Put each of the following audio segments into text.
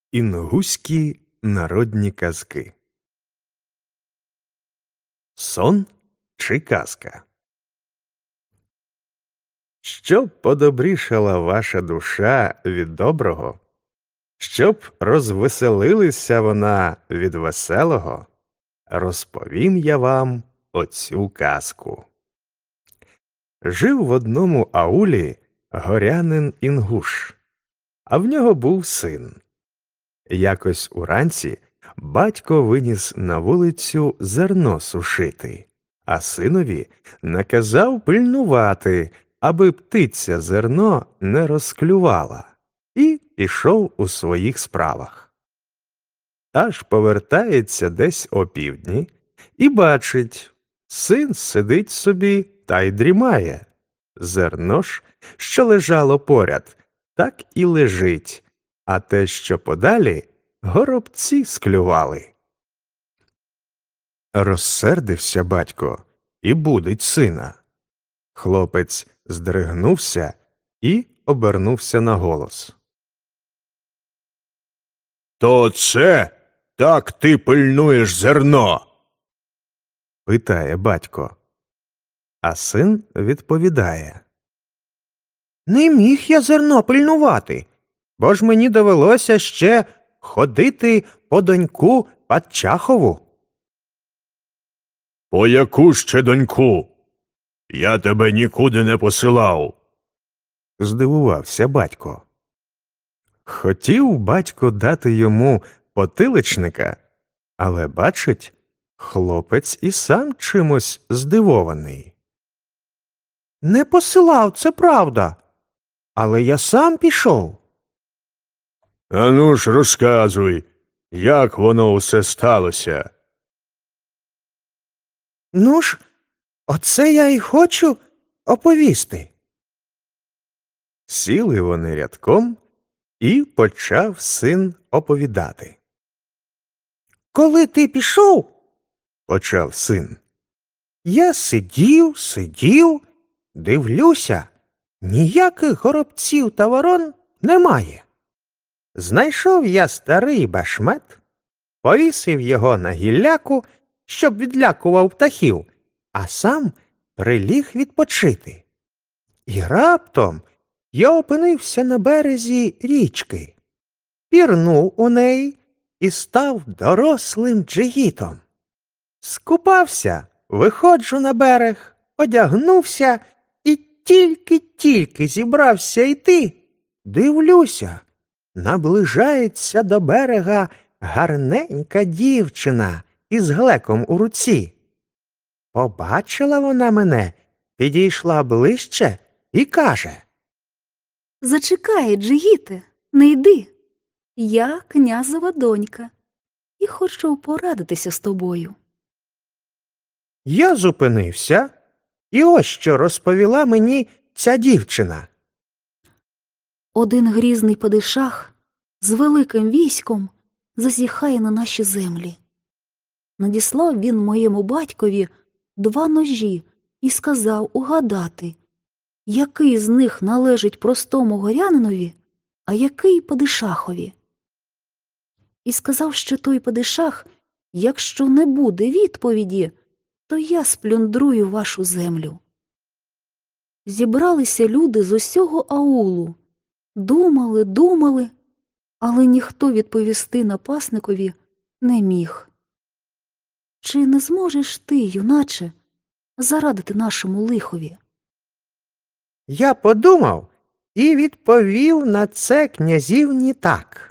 Інгуські народні казки. Сон чи казка? Щоб подобрішала ваша душа від доброго, щоб розвеселилася вона від веселого, розповім я вам оцю казку. Жив в одному аулі горянин Інгуш, а в нього був син. Якось уранці батько виніс на вулицю зерно сушити, а синові наказав пильнувати, аби птиця зерно не розклювала, і пішов у своїх справах. Аж повертається десь опівдні і бачить, син сидить собі та й дрімає. Зерно ж, що лежало поряд, так і лежить, а те, що подалі, горобці склювали. Розсердився батько і будить сина. Хлопець здригнувся і обернувся на голос. То це так ти пильнуєш зерно? Питає батько. А син відповідає. Не міг я зерно пильнувати, бо ж мені довелося ще ходити по доньку Падчахову. По яку ще доньку? Я тебе нікуди не посилав. Здивувався батько. Хотів батько дати йому потиличника, але, бачить, хлопець і сам чимось здивований. Не посилав, це правда, але я сам пішов. Ану ж розказуй, як воно усе сталося. Ну ж, оце я й хочу оповісти. Сіли вони рядком, і почав син оповідати. Коли ти пішов, почав син, я сидів, дивлюся, ніяких горобців та ворон немає. Знайшов я старий башмет, повісив його на гілляку, щоб відлякував птахів, а сам приліг відпочити. І раптом я опинився на березі річки, пірнув у неї і став дорослим джигітом. Скупався, виходжу на берег, одягнувся і тільки зібрався йти. Дивлюся, наближається до берега гарненька дівчина із глеком у руці. Побачила вона мене, підійшла ближче і каже. Зачекай, Джигіте, не йди. Я князева донька і хочу порадитися з тобою. Я зупинився, і ось що розповіла мені ця дівчина. Один грізний падишах з великим військом зазіхає на наші землі. Надіслав він моєму батькові 2 ножі і сказав угадати, який з них належить простому горянинові, а який падишахові. І сказав, що той падишах, якщо не буде відповіді, то я сплюндрую вашу землю. Зібралися люди з усього аулу. Думали, але ніхто відповісти напасникові не міг. Чи не зможеш ти, юначе, зарадити нашому лихові? Я подумав і відповів на це князівні так.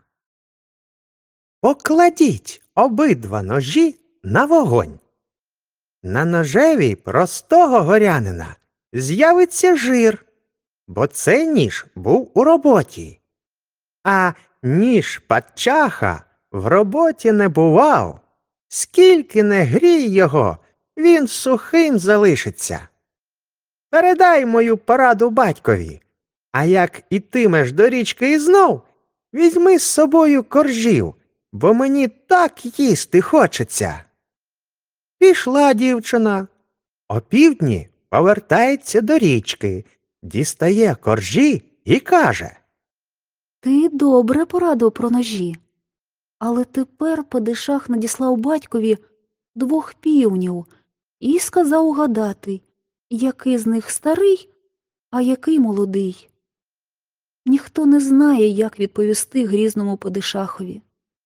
Покладіть обидва ножі на вогонь. На ножеві простого горянина з'явиться жир, бо цей ніж був у роботі. А ніж Падчаха в роботі не бував. Скільки не грій його, він сухим залишиться. Передай мою пораду батькові, а як ітимеш до річки і знов, візьми з собою коржів, бо мені так їсти хочеться. Пішла дівчина. Опівдні повертається до річки, дістає коржі і каже. Ти добре порадив про ножі, Але тепер падишах надіслав батькові 2 півнів і сказав угадати, який з них старий, а який молодий. Ніхто не знає, як відповісти грізному падишахові.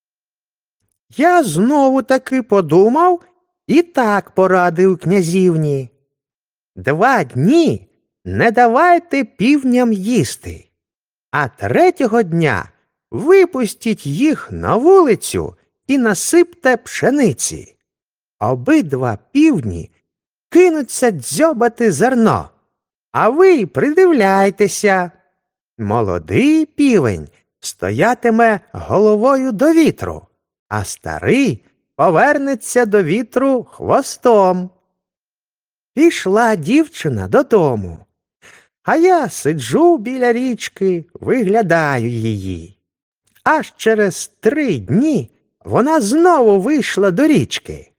Я знову таки подумав і так порадив князівні. 2 дні не давайте півням їсти, а 3-го дня випустіть їх на вулицю і насипте пшениці. Обидва півні кинуться дзьобати зерно, а ви придивляйтеся. Молодий півень стоятиме головою до вітру, а старий повернеться до вітру хвостом. Пішла дівчина додому, а я сиджу біля річки, виглядаю її. Аж через 3 дні вона знову вийшла до річки.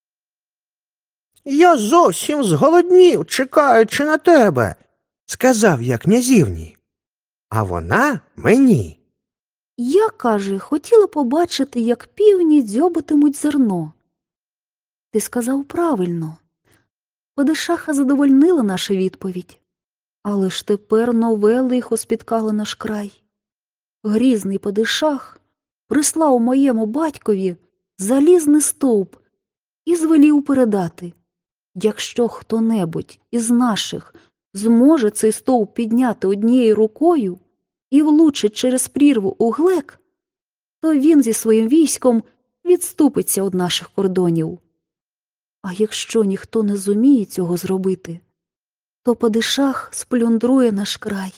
«Я зовсім зголоднів, чекаючи на тебе», – сказав я князівні. А вона мені. Я, каже, хотіла побачити, як півні дзьобатимуть зерно. Ти сказав правильно. Падишаха задовольнила наша відповідь. Але ж тепер нове лихо спіткало наш край. Грізний падишах прислав моєму батькові залізний стовп і звелів передати: якщо хто-небудь із наших зможе цей стовп підняти однією рукою і влучить через прірву у глек, то він зі своїм військом відступиться від наших кордонів. А якщо ніхто не зуміє цього зробити, то падишах сплюндрує наш край.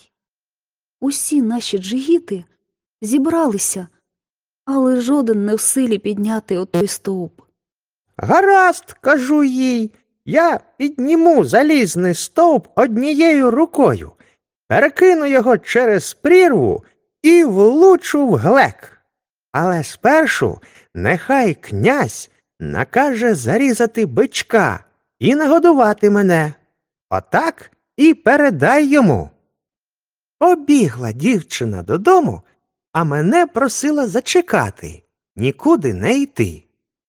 Усі наші джигіти зібралися, але жоден не в силі підняти отой стовп. «Гаразд, – кажу їй, – я підніму залізний стовп однією рукою, перекину його через прірву і влучу в глек. Але спершу нехай князь накаже зарізати бичка і нагодувати мене. Отак і передай йому». Побігла дівчина додому, а мене просила зачекати, нікуди не йти.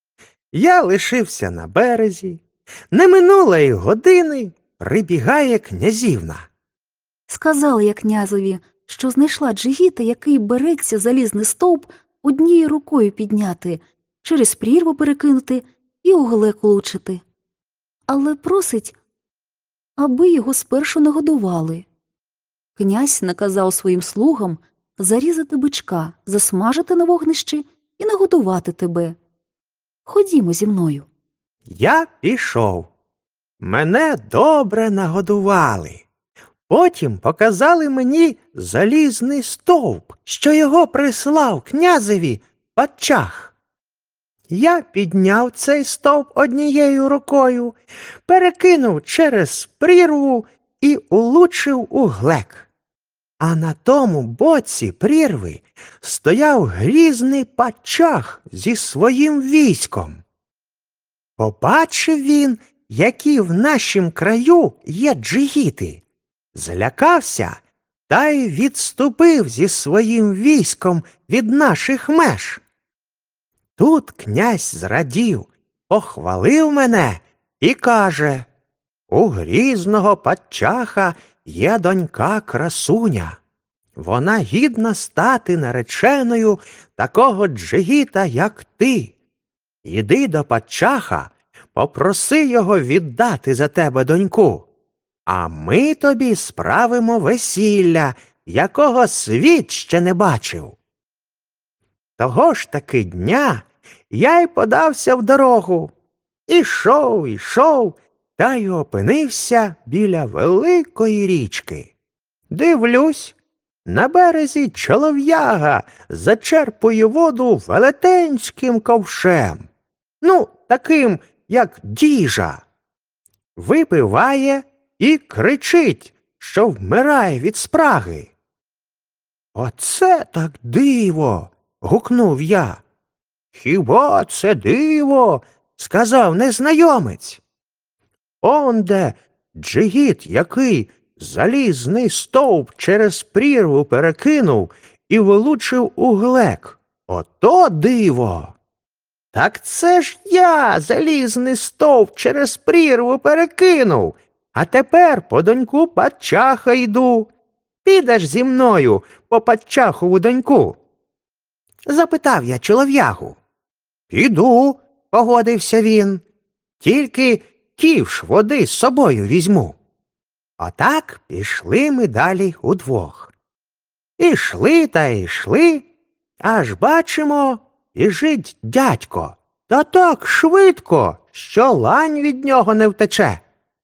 Я лишився на березі. Не минуло й години, прибігає князівна. Сказала я князеві, що знайшла джигіта, який береться залізний стовп однією рукою підняти, через прірву перекинути і у глек влучити. Але просить, аби його спершу нагодували. Князь наказав своїм слугам зарізати бичка, засмажити на вогнищі і нагодувати тебе. Ходімо зі мною. Я пішов. Мене добре нагодували. Потім показали мені залізний стовп, що його прислав князеві Падчах. Я підняв цей стовп однією рукою, перекинув через прірву і улучив у глек. А на тому боці прірви стояв грізний Падчах зі своїм військом. Побачив він, які в нашім краю є джигіти. Злякався та й відступив зі своїм військом від наших меж. Тут князь зрадів, похвалив мене і каже: «У грізного Падчаха є донька красуня. Вона гідна стати нареченою такого джигіта, як ти. Іди до Падчаха, попроси його віддати за тебе доньку, а ми тобі справимо весілля, якого світ ще не бачив». Того ж таки дня я й подався в дорогу. Ішов, та й опинився біля великої річки. Дивлюсь, на березі чолов'яга зачерпує воду велетенським ковшем. Таким, як діжа. Випиває і кричить, що вмирає від спраги. «Оце так диво!» – гукнув я. «Хіба це диво?» – сказав незнайомець. «Онде джигіт, який залізний стовп через прірву перекинув і влучив у глек. Ото диво! Так це ж я залізний стовп через прірву перекинув, а тепер по доньку Падчаха йду. Підеш зі мною по Падчахову доньку? Запитав я чолов'ягу. Піду, погодився він. Тільки ківш води з собою візьму. Отак пішли ми далі удвох. Ішли та йшли, аж бачимо, біжить дядько, та так швидко, що лань від нього не втече.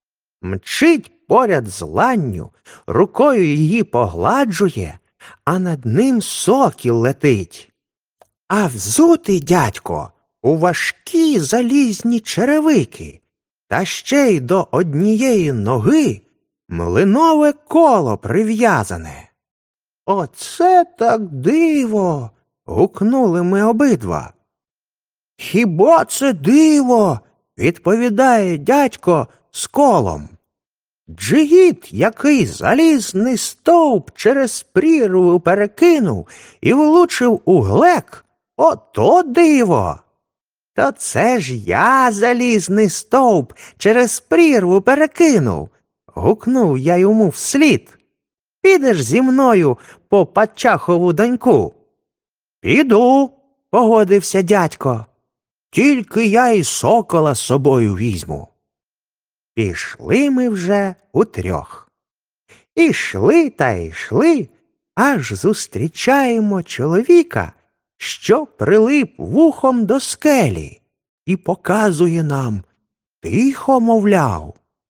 Мчить поряд з ланню, рукою її погладжує, а над ним сокіл летить. А взутий дядько у важкі залізні черевики, та ще й до однієї ноги млинове коло прив'язане. Оце так диво! Гукнули ми обидва. Хіба це диво? Відповідає дядько з колом. Джигіт, який залізний стовп через прірву перекинув і влучив у глек, ото диво. То це ж я залізний стовп через прірву перекинув, гукнув я йому вслід. Підеш зі мною по Падчахову доньку? Піду, погодився дядько. Тільки я і сокола з собою візьму. Пішли ми вже утрьох. Ішли та йшли, аж зустрічаємо чоловіка, що прилип вухом до скелі, і показує нам, тихо, мовляв.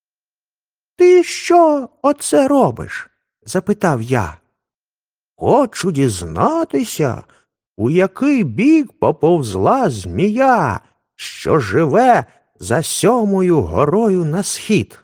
Ти що оце робиш? Запитав я. Хочу дізнатися, у який бік поповзла змія, що живе за 7-ю горою на схід.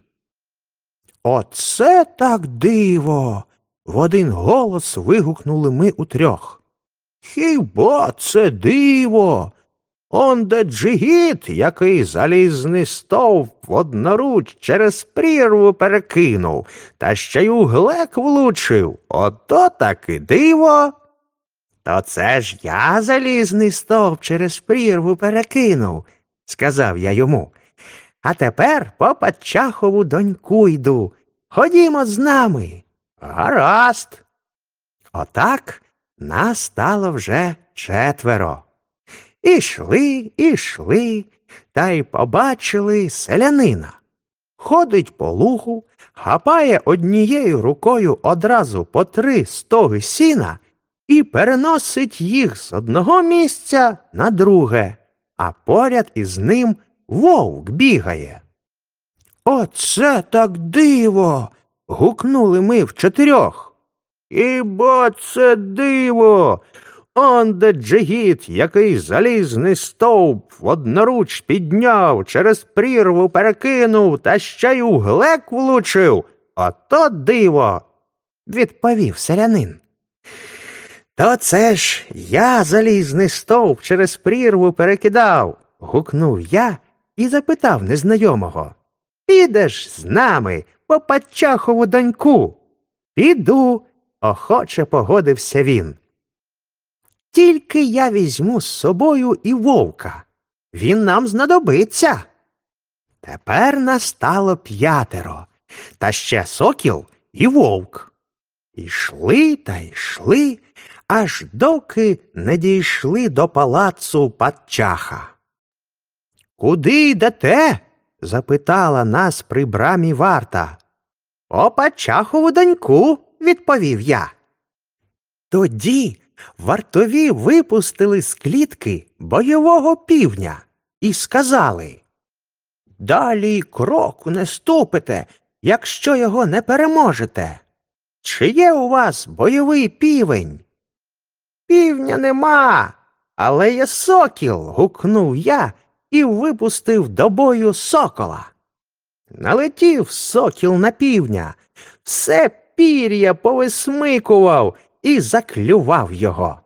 Оце так диво! В один голос вигукнули ми утрьох. Хіба це диво? Онде Джигіт, який залізний стовп одноруч через прірву перекинув, та ще й у глек влучив. Ото таки диво. То це ж я залізний стовп через прірву перекинув, сказав я йому. А тепер по Падчахову доньку йду. Ходімо з нами. Гаразд. Отак нас стало вже 4. Ішли, та й побачили селянина. Ходить по лугу, хапає однією рукою одразу по 3 стоги сіна і переносить їх з одного місця на друге, а поряд із ним вовк бігає. Оце так диво! Гукнули ми в 4. Хіба це диво! Онде Джигіт, який залізний стовп одноруч підняв, через прірву перекинув, та ще й у глек влучив. Ото диво! Відповів селянин. То це ж я залізний стовп через прірву перекидав, гукнув я і запитав незнайомого. Підеш з нами по Падчахову доньку? Піду, охоче погодився він. Тільки я візьму з собою і вовка. Він нам знадобиться. Тепер настало 5, та ще сокіл і вовк. Ішли та йшли, аж доки не дійшли до палацу Падчаха. Куди йдете? Запитала нас при брамі варта. По Падчахову доньку, відповів я. Тоді вартові випустили з клітки бойового півня і сказали: «Далі кроку не ступите, якщо його не переможете. Чи є у вас бойовий півень?» «Півня нема, але є сокіл», – гукнув я і випустив до бою сокола. Налетів сокіл на півня, все пір'я повисмикував і заклював його.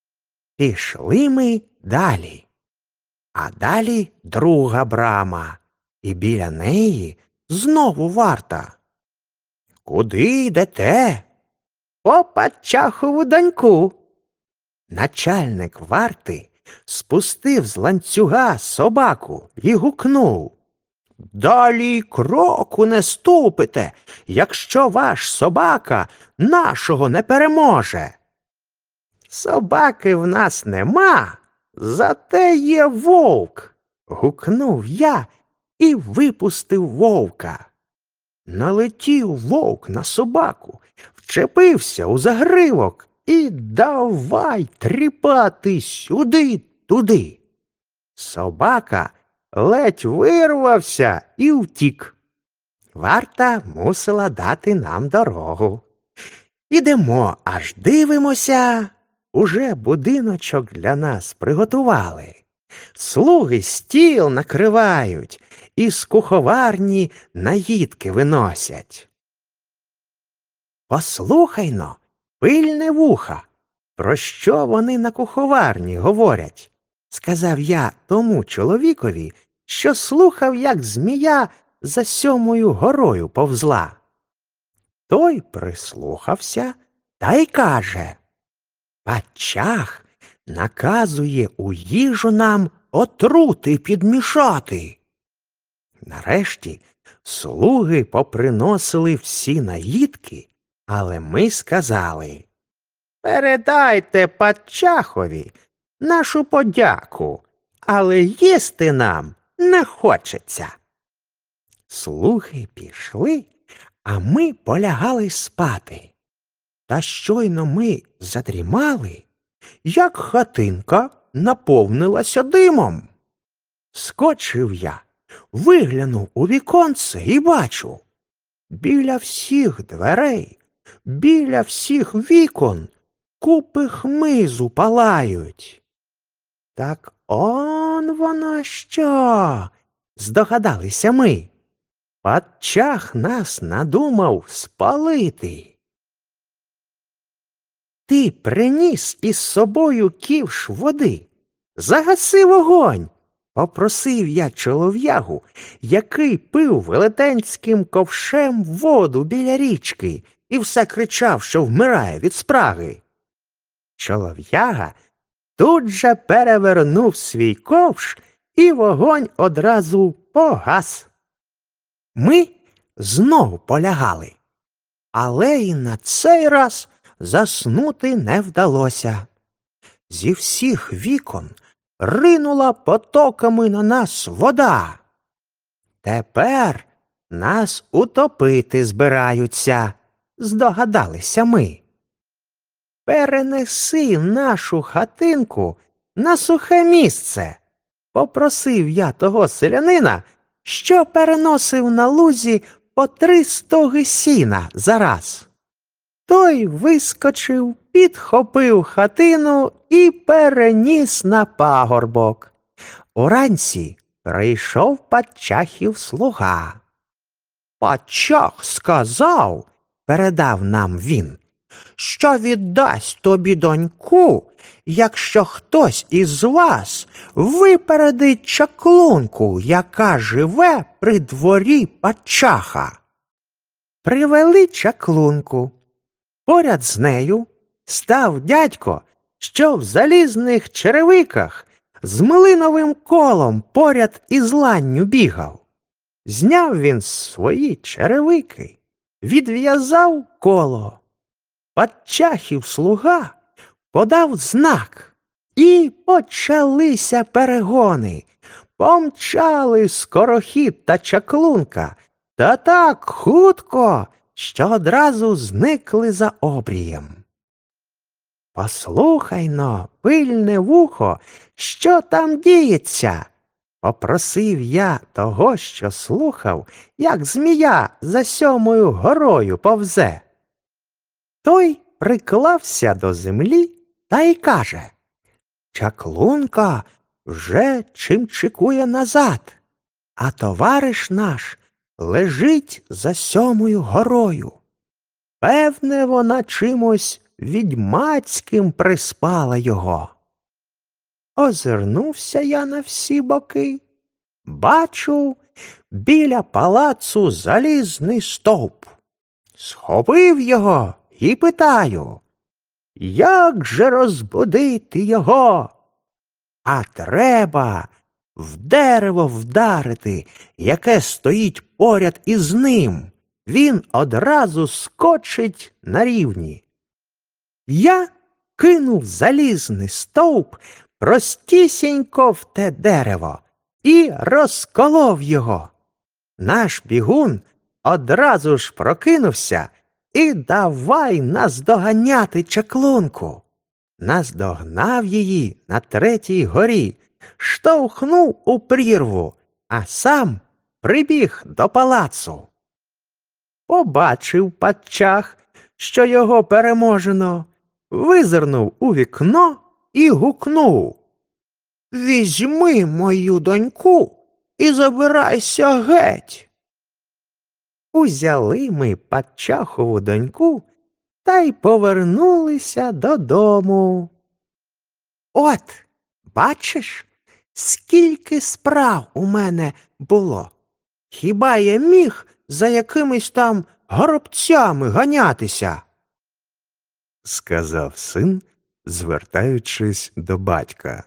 Пішли ми далі. А далі друга брама, і біля неї знову варта. Куди йдете? По Падчахову доньку. Начальник варти спустив з ланцюга собаку і гукнув: «Далі й кроку не ступите, якщо ваш собака нашого не переможе». «Собаки в нас нема, зате є вовк», – гукнув я і випустив вовка. Налетів вовк на собаку, вчепився у загривок і давай тріпати сюди-туди. Собака ледь вирвався і втік. Варта мусила дати нам дорогу. Ідемо, аж дивимося. Уже будиночок для нас приготували. Слуги стіл накривають і з куховарні наїдки виносять. «Послухай-но, пильне вуха, про що вони на куховарні говорять?» – сказав я тому чоловікові, що слухав, як змія за 7-ю горою повзла. Той прислухався та й каже: «Пачах наказує у їжу нам отрути підмішати». Нарешті слуги поприносили всі наїдки, але ми сказали: «Передайте Пачахові нашу подяку, але їсти нам не хочеться». Слуги пішли, а ми полягали спати. Та щойно ми задрімали, як хатинка наповнилася димом. Скочив я, виглянув у віконце і бачу: біля всіх дверей, біля всіх вікон купи хмизу палають. «Так он воно що!» – здогадалися ми. Пачах нас надумав спалити. «Ти приніс із собою ківш води? Загаси вогонь!» – попросив я чолов'ягу, який пив велетенським ковшем воду біля річки і все кричав, що вмирає від спраги. Чолов'яга тут же перевернув свій ковш, і вогонь одразу погас. Ми знову полягали, але і на цей раз заснути не вдалося. Зі всіх вікон ринула потоками на нас вода. «Тепер нас утопити збираються», – здогадалися ми. «Перенеси нашу хатинку на сухе місце», – попросив я того селянина, що переносив на лузі по 3 стоги сіна за раз. Той вискочив, підхопив хатину і переніс на пагорбок. Уранці прийшов Пачахів слуга. «Пачах сказав, – передав нам він, – що віддасть тобі доньку, якщо хтось із вас випередить чаклунку, яка живе при дворі Пачаха». Привели чаклунку. Поряд з нею став дядько, що в залізних черевиках з млиновим колом поряд із ланню бігав. Зняв він свої черевики, відв'язав коло. Пачахів слуга подав знак, і почалися перегони. Помчали скорохід та чаклунка, та так хутко, що одразу зникли за обрієм. «Послухай-но, пильне вухо, що там діється?» – попросив я того, що слухав, як змія за 7-ю горою повзе. Той приклався до землі та й каже: «Чаклунка вже чимчикує назад, а товариш наш лежить за 7-ю горою. Певне, вона чимось відьмацьким приспала його». Озирнувся я на всі боки. Бачу, біля палацу залізний стовп. Схопив його і питаю: як же розбудити його? А треба в дерево вдарити, яке стоїть поряд із ним. Він одразу скочить на рівні. Я кинув залізний стовп простісінько в те дерево і розколов його. Наш бігун одразу ж прокинувся і давай наздоганяти чаклунку. Наздогнав її на третій горі, штовхнув у прірву, а сам прибіг до палацу. Побачив падчах, що його переможено, визирнув у вікно і гукнув: «Візьми мою доньку і забирайся геть!» Узяли ми падчахову доньку та й повернулися додому. От, бачиш, скільки справ у мене було. Хіба я міг за якимись там горобцями ганятися? Сказав син, звертаючись до батька.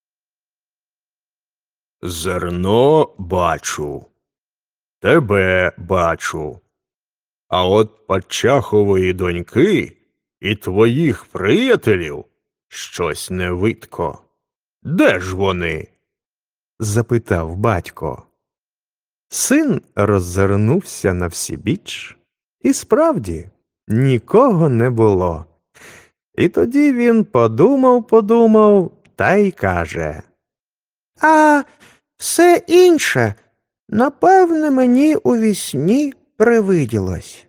Зерно бачу, тебе бачу, а от Падчахової доньки і твоїх приятелів щось не видко. Де ж вони? Запитав батько. Син роззирнувся навсібіч, і справді нікого не було. І тоді він подумав та й каже: «А все інше, напевне, мені у вісні привиділось».